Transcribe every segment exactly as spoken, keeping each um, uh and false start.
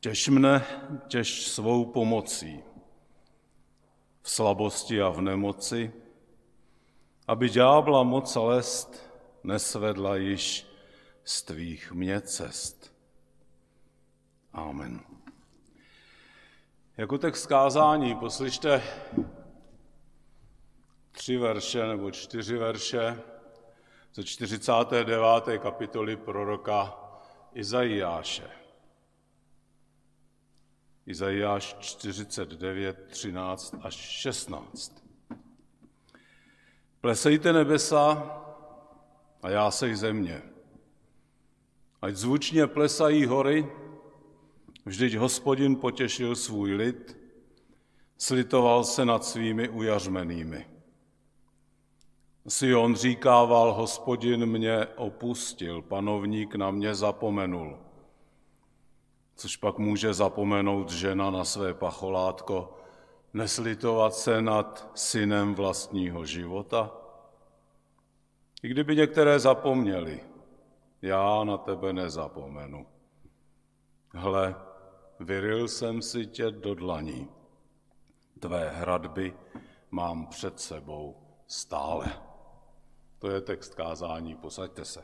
Těš mne, těš svou pomocí, v slabosti a v nemoci, aby ďábla moc a lest nesvedla již z tvých mě cest. Amen. Jako text kázání poslyšte tři verše nebo čtyři verše ze čtyřicáté deváté kapitoly proroka Izajáše. Izajáš čtyřicet devět, třináct až šestnáct. Plesejte nebesa a jásej země. Ať zvučně plesají hory, vždyť Hospodin potěšil svůj lid, slitoval se nad svými ujařmenými. Sion říkával, Hospodin mě opustil, panovník na mě zapomenul. Což pak může zapomenout žena na své pacholátko, neslitovat se nad synem vlastního života? I kdyby některé zapomněli, já na tebe nezapomenu. Hle, vyryl jsem si tě do dlaní, tvé hradby mám před sebou stále. To je text kázání, posaďte se.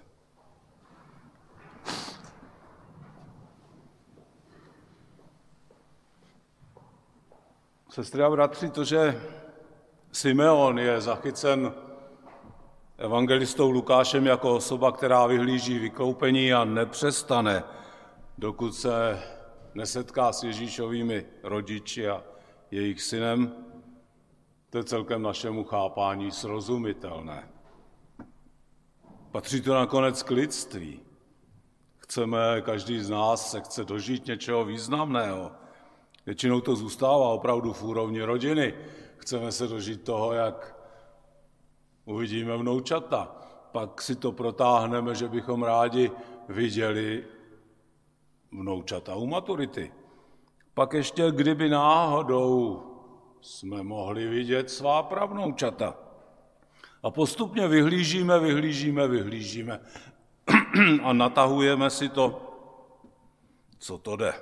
Sestry a bratři, to, že Simeon je zachycen evangelistou Lukášem jako osoba, která vyhlíží vykoupení a nepřestane, dokud se nesetká s Ježíšovými rodiči a jejich synem, to je celkem našemu chápání srozumitelné. Patří to nakonec k lidství. Chceme, každý z nás se chce dožít něčeho významného. Většinou to zůstává opravdu v úrovni rodiny. Chceme se dožít toho, jak uvidíme vnoučata. Pak si to protáhneme, že bychom rádi viděli vnoučata u maturity. Pak ještě, kdyby náhodou jsme mohli vidět svá pravnoučata. A postupně vyhlížíme, vyhlížíme, vyhlížíme a natahujeme si to, co to jde.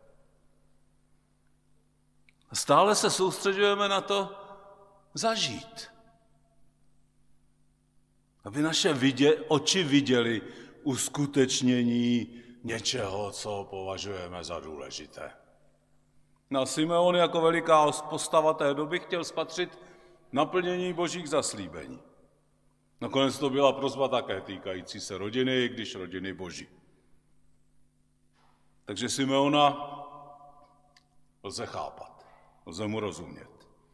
Stále se soustředujeme na to zažít. Aby naše vidě, oči viděly uskutečnění něčeho, co považujeme za důležité. Na Simeon jako veliká postava té doby chtěl spatřit naplnění božích zaslíbení. Nakonec to byla prosba také týkající se rodiny, i když rodiny boží. Takže Simeona lze chápat, lze mu rozumět.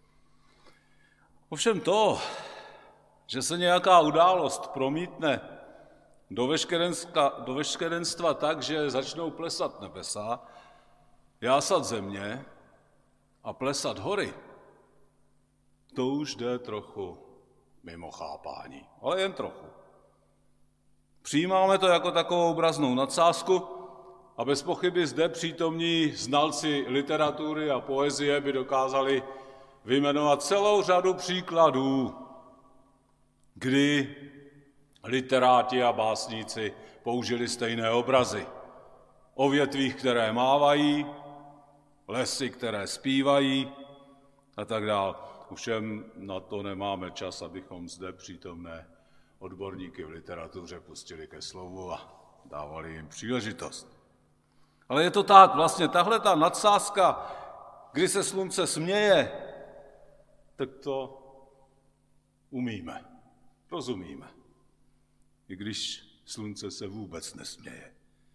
Ovšem to, že se nějaká událost promítne do, do veškerenstva tak, že začnou plesat nebesa, jásat země a plesat hory, to už jde trochu mimo chápání, ale jen trochu. Přijímáme to jako takovou obraznou nadsázku a bez pochyby zde přítomní znalci literatury a poezie by dokázali vyjmenovat celou řadu příkladů, kdy literáti a básníci použili stejné obrazy. O větvích, které mávají, lesy, které zpívají a tak dále. Ovšem na to nemáme čas, abychom zde přítomné odborníky v literatuře pustili ke slovu a dávali jim příležitost. Ale je to tak, vlastně tahle ta nadsázka, kdy se slunce směje, tak to umíme, rozumíme, i když slunce se vůbec nesměje.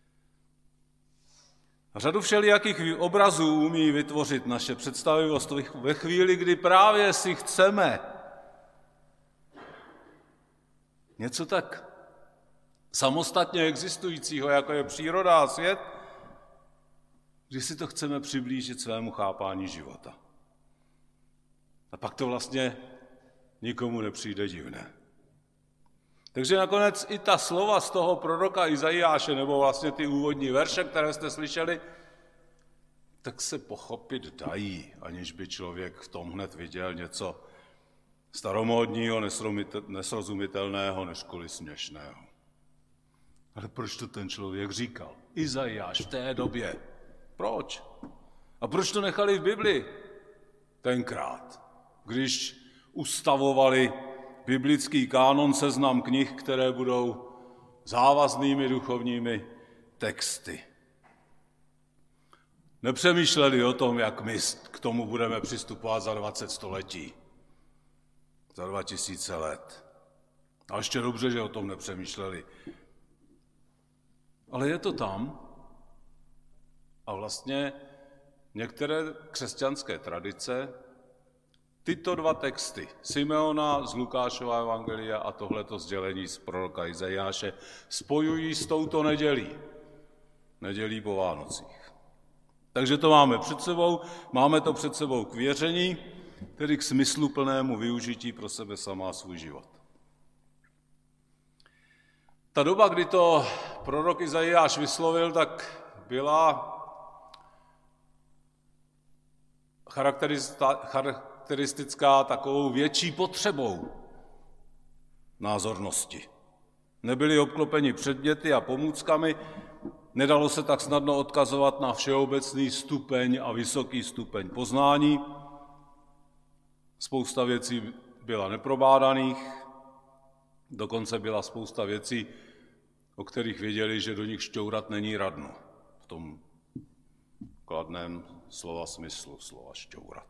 Řadu všelijakých obrazů umí vytvořit naše představivost ve chvíli, kdy právě si chceme něco tak samostatně existujícího, jako je příroda a svět, když si to chceme přiblížit svému chápání života. A pak to vlastně nikomu nepřijde divné. Takže nakonec i ta slova z toho proroka Izajáše, nebo vlastně ty úvodní verše, které jste slyšeli, tak se pochopit dají, aniž by člověk v tom hned viděl něco staromódního, nesrozumitelného, než kvůli směšného. Ale proč to ten člověk říkal? Izajáš v té době. Proč? A proč to nechali v Bibli tenkrát, když ustavovali biblický kánon, seznam knih, které budou závaznými duchovními texty? Nepřemýšleli o tom, jak my k tomu budeme přistupovat za dvacet století, za dva tisíce let. A ještě dobře, že o tom nepřemýšleli. Ale je to tam a vlastně některé křesťanské tradice tyto dva texty, Simeona z Lukášova evangelia a tohleto sdělení z proroka Izajáše, spojují s touto nedělí, nedělí po Vánocích. Takže to máme před sebou, máme to před sebou k věření, tedy k smysluplnému využití pro sebe sama svůj život. Ta doba, kdy to prorok Izajáš vyslovil, tak byla charakteristická takovou větší potřebou názornosti. Nebyli obklopeni předměty a pomůckami, nedalo se tak snadno odkazovat na všeobecný stupeň a vysoký stupeň poznání. Spousta věcí byla neprobádaných, dokonce byla spousta věcí, o kterých věděli, že do nich šťourat není radno. V tom kladném slova smyslu slova šťourat.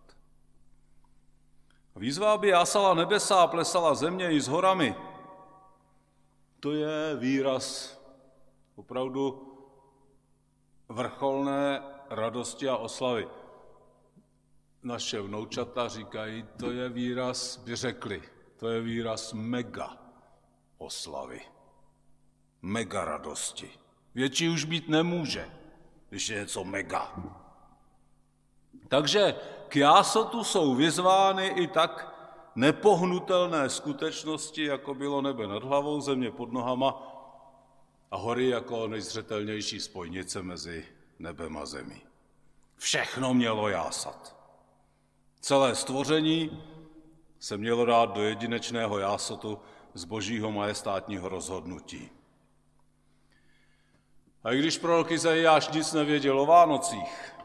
Výzva, aby jásala nebesa a plesala země i s horami, to je výraz opravdu vrcholné radosti a oslavy. Naše vnoučata říkají, to je výraz, by řekli, to je výraz mega oslavy, mega radosti. Větší už být nemůže, když je něco mega. Takže k jásotu jsou vyzvány i tak nepohnutelné skutečnosti, jako bylo nebe nad hlavou, země pod nohama a hory jako nejzřetelnější spojnice mezi nebem a zemí. Všechno mělo jásat. Celé stvoření se mělo dát do jedinečného jásotu z božího majestátního rozhodnutí. A i když prorok Izajáš nic nevěděl o Vánocích,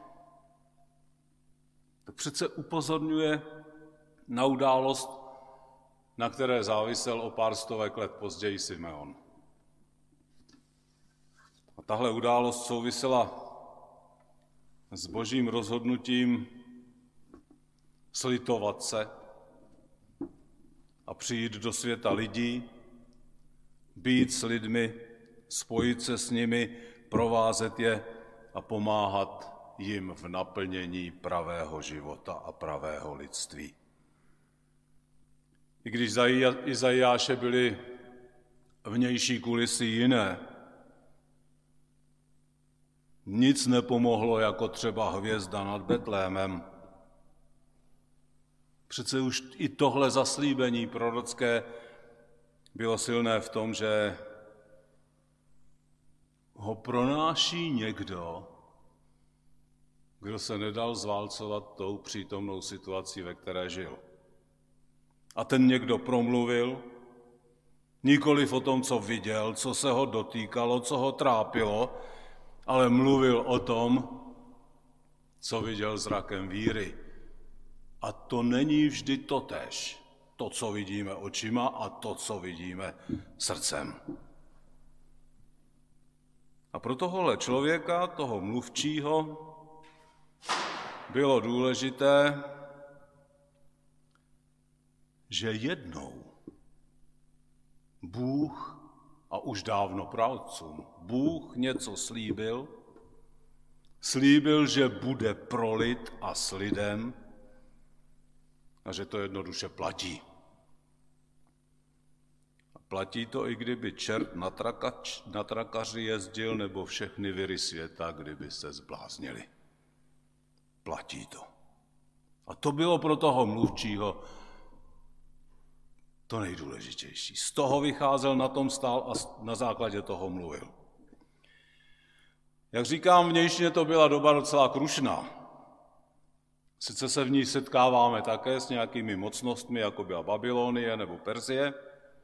tak přece upozorňuje na událost, na které závisel o pár stovek let později Simeon. A tahle událost souvisela s božím rozhodnutím slitovat se a přijít do světa lidí, být s lidmi, spojit se s nimi, provázet je a pomáhat jim v naplnění pravého života a pravého lidství. I když za Izajáše byly vnější kulisy jiné, nic nepomohlo jako třeba hvězda nad Betlémem. Přece už i tohle zaslíbení prorocké bylo silné v tom, že ho pronáší někdo, kdo se nedal zválcovat tou přítomnou situací, ve které žil. A ten někdo promluvil, nikoliv o tom, co viděl, co se ho dotýkalo, co ho trápilo, ale mluvil o tom, co viděl zrakem víry. A to není vždy totéž, to, co vidíme očima a to, co vidíme srdcem. A pro tohohle člověka, toho mluvčího, bylo důležité, že jednou Bůh, a už dávno praotcům, Bůh něco slíbil, slíbil, že bude prolit a s lidem a že to jednoduše platí. A platí to, i kdyby čert na, trakač, na trakaři jezdil nebo všechny viry světa, kdyby se zbláznili. Platí to. A to bylo pro toho mluvčího to nejdůležitější. Z toho vycházel, na tom stál a na základě toho mluvil. Jak říkám, vnějšně to byla doba docela krušná. Sice se v ní setkáváme také s nějakými mocnostmi, jako byla Babylonie nebo Perzie.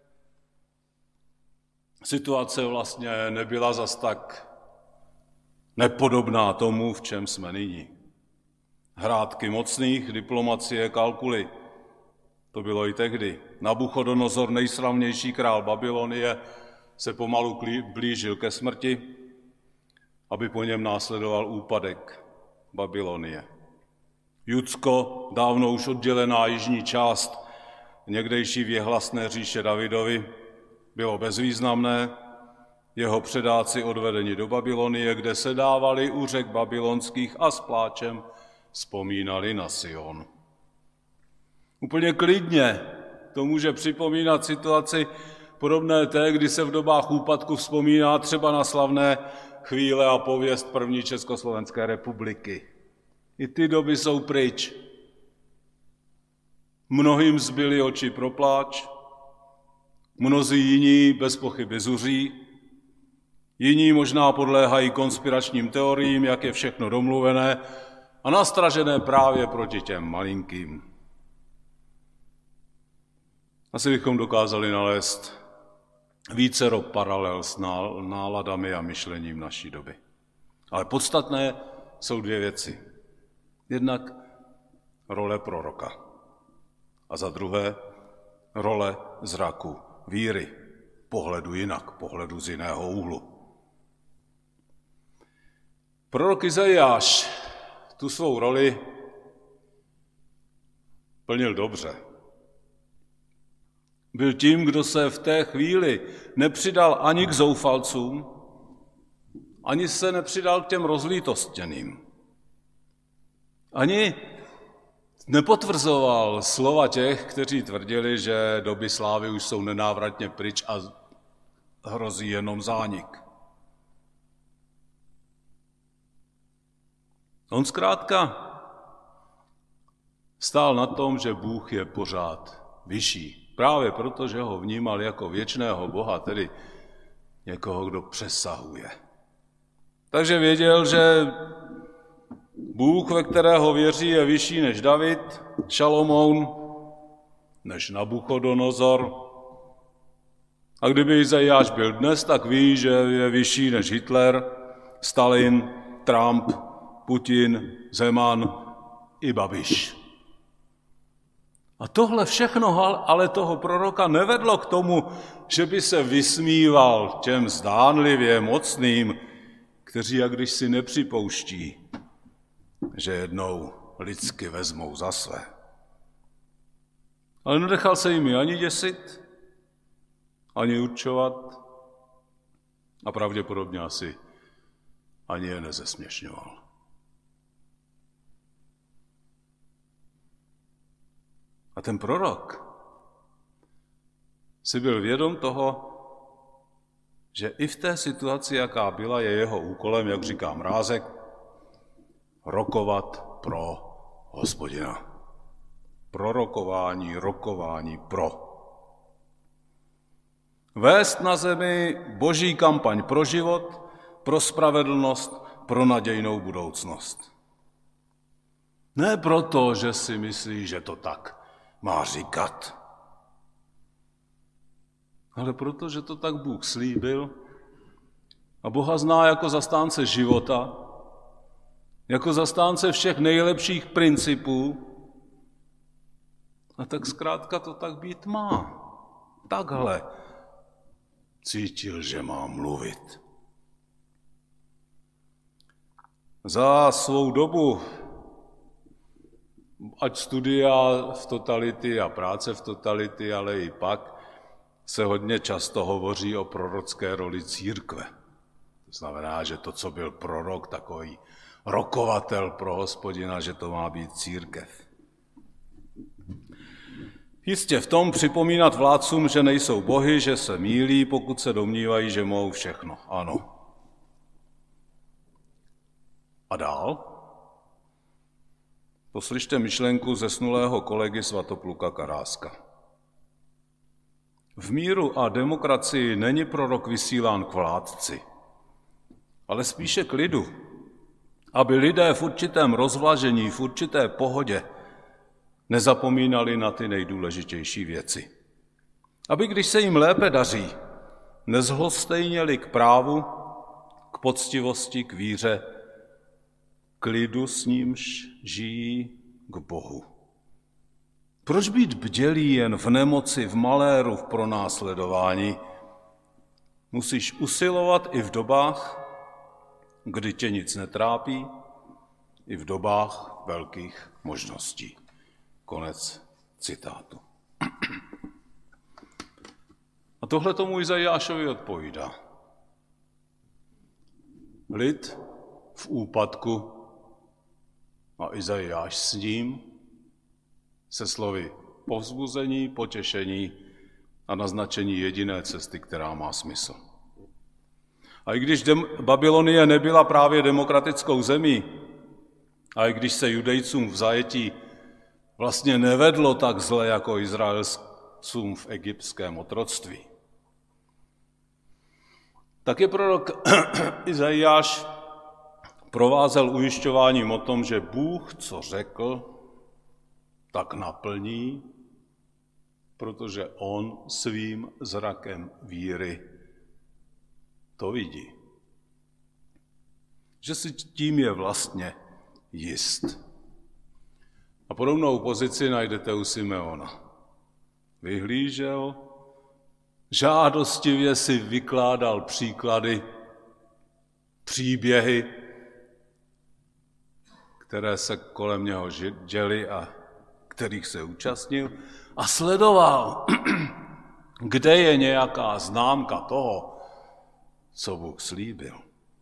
Situace vlastně nebyla zas tak nepodobná tomu, v čem jsme nyní. Hrátky mocných, diplomacie, kalkuly. To bylo i tehdy. Nabuchodonozor, nejslavnější král Babylonie, se pomalu blížil ke smrti, aby po něm následoval úpadek Babylonie. Judsko, dávno už oddělená jižní část někdejší věhlasné říše Davidovi, bylo bezvýznamné, jeho předáci odvedeni do Babylonie, kde se dávali u řek babylonských a s pláčem vzpomínali na Sion. Úplně klidně to může připomínat situaci podobné té, kdy se v dobách úpadku vzpomíná třeba na slavné chvíle a pověst první Československé republiky. I ty doby jsou pryč. Mnohým zbyly oči pro pláč, mnozí jiní bez pochyby zuří, jiní možná podléhají konspiračním teoriím, jak je všechno domluvené a nastražené právě proti těm malinkým. Asi bychom dokázali nalézt vícero paralel s náladami a myšlením naší doby. Ale podstatné jsou dvě věci. Jednak role proroka a za druhé role zraku víry, pohledu jinak, pohledu z jiného úhlu. Prorok Izajáš tu svou roli plnil dobře. Byl tím, kdo se v té chvíli nepřidal ani k zoufalcům, ani se nepřidal k těm rozlítostěným. Ani nepotvrzoval slova těch, kteří tvrdili, že doby slávy už jsou nenávratně pryč a hrozí jenom zánik. On zkrátka stál na tom, že Bůh je pořád vyšší. Právě proto, že ho vnímal jako věčného Boha, tedy někoho, kdo přesahuje. Takže věděl, že Bůh, ve kterého věří, je vyšší než David, Šalomoun, než Nabuchodonozor. A kdyby Izajáš byl dnes, tak ví, že je vyšší než Hitler, Stalin, Trump, Putin, Zeman i Babiš. A tohle všechno ale toho proroka nevedlo k tomu, že by se vysmíval těm zdánlivě mocným, kteří, jak když si nepřipouští, že jednou lidsky vezmou za své. Ale nenechal se jimi ani děsit, ani určovat a pravděpodobně asi ani je nezesměšňoval. A ten prorok si byl vědom toho, že i v té situaci, jaká byla, je jeho úkolem, jak říká Mrázek, rokovat pro Hospodina. Prorokování, rokování pro. Vést na zemi boží kampaň pro život, pro spravedlnost, pro nadějnou budoucnost. Ne proto, že si myslí, že to tak má říkat, ale proto, že to tak Bůh slíbil a Boha zná jako zastánce života, jako zastánce všech nejlepších principů, a tak zkrátka to tak být má. Takhle cítil, že má mluvit. Za svou dobu, ať studia v totality a práce v totality, ale i pak, se hodně často hovoří o prorocké roli církve. To znamená, že to, co byl prorok, takový rokovatel pro Hospodina, že to má být církev. Jistě v tom připomínat vládcům, že nejsou bohy, že se mýlí, pokud se domnívají, že mohou všechno. Ano. A dál? Poslyšte myšlenku zesnulého kolegy Svatopluka Karáska. V míru a demokracii není prorok vysílán k vládci, ale spíše k lidu, aby lidé v určitém rozvlažení, v určité pohodě nezapomínali na ty nejdůležitější věci. Aby, když se jim lépe daří, nezlostejněli k právu, k poctivosti, k víře, k lidu, s nímž žijí, k Bohu. Proč být bdělý jen v nemoci, v maléru, v pronásledování? Musíš usilovat i v dobách, kdy tě nic netrápí, i v dobách velkých možností. Konec citátu. A tohle tomu Izajášovi odpovídá. Lid v úpadku a Izajáš s ním se slovy povzbuzení, potěšení a naznačení jediné cesty, která má smysl. A i když dem- Babylonie nebyla právě demokratickou zemí, a i když se Judejcům v zajetí vlastně nevedlo tak zle jako Izraelcům v egyptském otroctví, tak je prorok Izajáš provázel ujišťováním o tom, že Bůh, co řekl, tak naplní, protože on svým zrakem víry to vidí. Že si tím je vlastně jist. A podobnou pozici najdete u Simeona. Vyhlížel, žádostivě si vykládal příklady, příběhy, které se kolem něho děly a kterých se účastnil, a sledoval, kde je nějaká známka toho, co Bůh slíbil.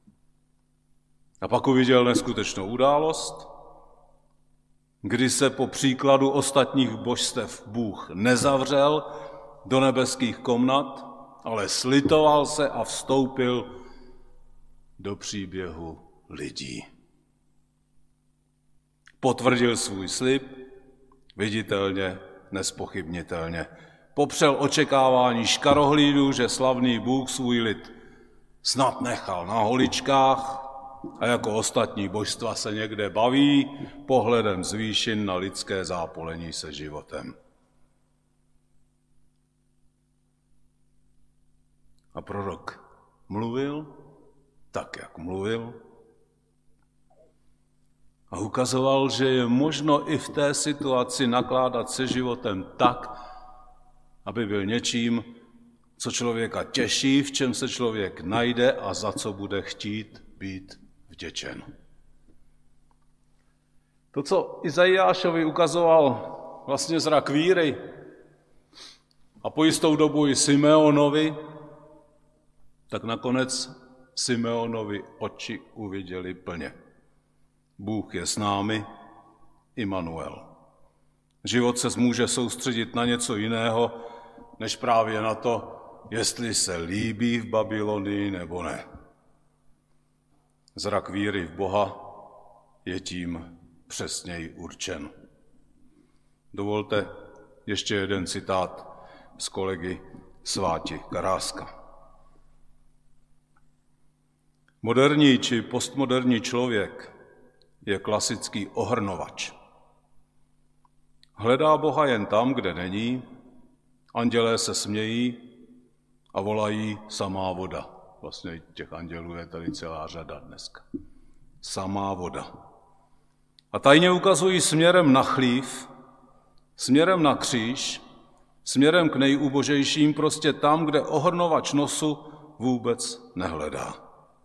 A pak uviděl neskutečnou událost, kdy se po příkladu ostatních božstev Bůh nezavřel do nebeských komnat, ale slitoval se a vstoupil do příběhu lidí. Potvrdil svůj slib, viditelně, nespochybnitelně. Popřel očekávání škarohlídů, že slavný Bůh svůj lid snad nechal na holičkách a jako ostatní božstva se někde baví pohledem z výšin na lidské zápolení se životem. A prorok mluvil tak, jak mluvil, a ukazoval, že je možno i v té situaci nakládat se životem tak, aby byl něčím, co člověka těší, v čem se člověk najde a za co bude chtít být vděčen. To, co Izajášovi ukazoval vlastně zrak víry a po jistou dobu i Simeonovi, tak nakonec Simeonovi oči uviděli plně. Bůh je s námi, Immanuel. Život se může soustředit na něco jiného, než právě na to, jestli se líbí v Babylonii nebo ne. Zrak víry v Boha je tím přesněji určen. Dovolte ještě jeden citát z kolegy Sváti Karáska. Moderní či postmoderní člověk je klasický ohrnovač. Hledá Boha jen tam, kde není, andělé se smějí a volají samá voda. Vlastně těch andělů je tady celá řada dneska. Samá voda. A tajně ukazují směrem na chlív, směrem na kříž, směrem k nejubožejším, prostě tam, kde ohrnovač nosu vůbec nehledá.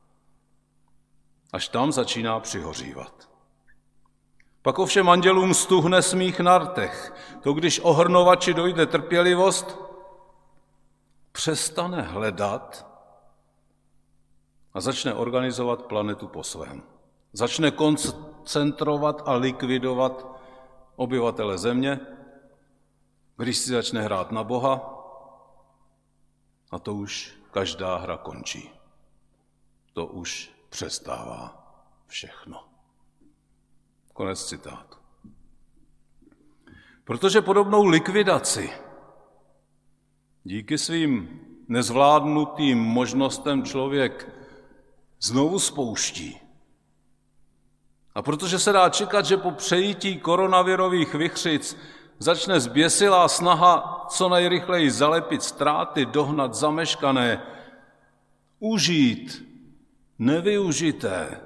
Až tam začíná přihořívat. Pak ovšem andělům stuhne smích na rtech. To, když ohrnovači dojde trpělivost, přestane hledat a začne organizovat planetu po svém. Začne koncentrovat a likvidovat obyvatele země, když si začne hrát na Boha, a to už každá hra končí. To už přestává všechno. Konec citátu. Protože podobnou likvidaci díky svým nezvládnutým možnostem člověk znovu spouští. A protože se dá čekat, že po přejítí koronavirových vichřic začne zběsilá snaha co nejrychleji zalepit ztráty, dohnat zameškané, užít nevyužité.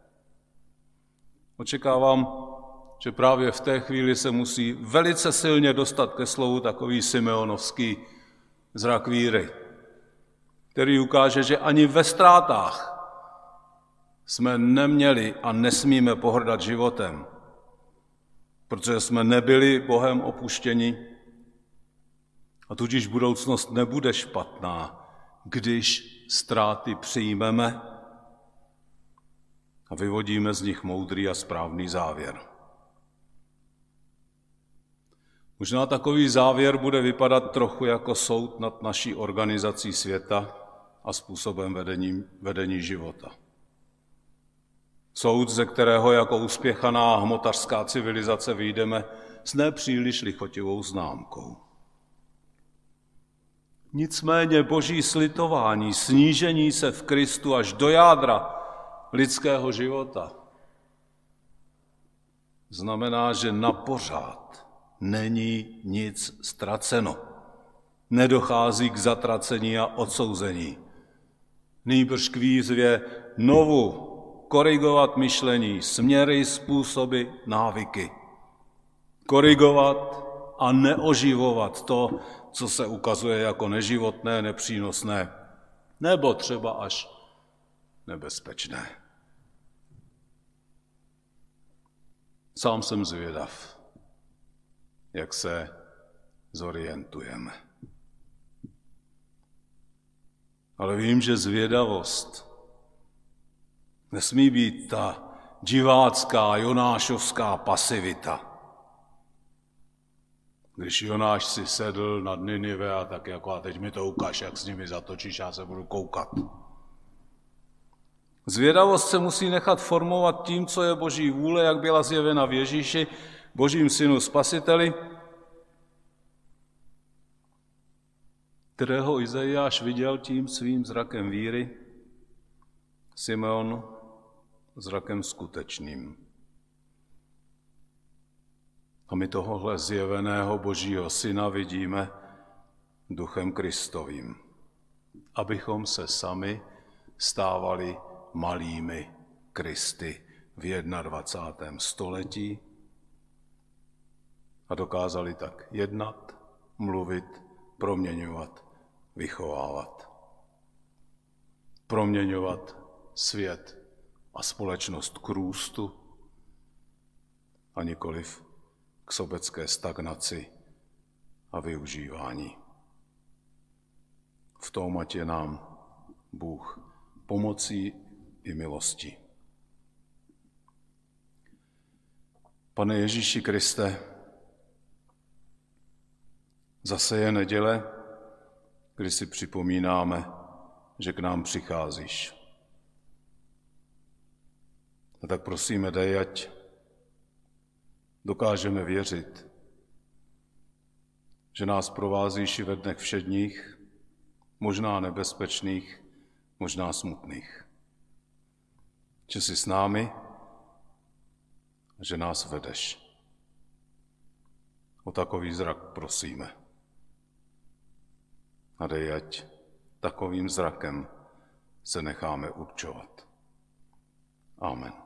Očekávám, že právě v té chvíli se musí velice silně dostat ke slovu takový simeonovský zrak víry, který ukáže, že ani ve ztrátách jsme neměli a nesmíme pohrdat životem, protože jsme nebyli Bohem opuštěni a tudíž budoucnost nebude špatná, když ztráty přijmeme a vyvodíme z nich moudrý a správný závěr. Možná takový závěr bude vypadat trochu jako soud nad naší organizací světa a způsobem vedení, vedení života. Soud, ze kterého jako uspěchaná hmotařská civilizace vyjdeme s nepříliš lichotivou známkou. Nicméně boží slitování, snížení se v Kristu až do jádra lidského života znamená, že na pořád není nic ztraceno. Nedochází k zatracení a odsouzení. Nýbrž k výzvě novu korigovat myšlení, směry, způsoby, návyky. Korigovat a neoživovat to, co se ukazuje jako neživotné, nepřínosné, nebo třeba až nebezpečné. Sám jsem zvědav, jak se zorientujeme. Ale vím, že zvědavost nesmí být ta divácká, jonášovská pasivita. Když Jonáš si sedl nad Ninive a tak jako a teď mi to ukáž, jak s nimi zatočíš, já se budu koukat. Zvědavost se musí nechat formovat tím, co je Boží vůle, jak byla zjevena v Ježíši, Božím synu spasiteli, kterého Izajáš viděl tím svým zrakem víry, Simeon zrakem skutečným. A my tohohle zjeveného Božího syna vidíme duchem Kristovým, abychom se sami stávali malými Kristy v dvacátém prvním století a dokázali tak jednat, mluvit, proměňovat, vychovávat. Proměňovat svět a společnost k růstu a nikoliv k sobecké stagnaci a využívání. V tom ať je nám Bůh pomocí i milostí. Pane Ježíši Kriste, zase je neděle, kdy si připomínáme, že k nám přicházíš. A tak prosíme, dej, ať dokážeme věřit, že nás provázíš i ve dnech všedních, možná nebezpečných, možná smutných. Že jsi s námi, že nás vedeš. O takový zrak prosíme. A dej, ať takovým zrakem se necháme určovat. Amen.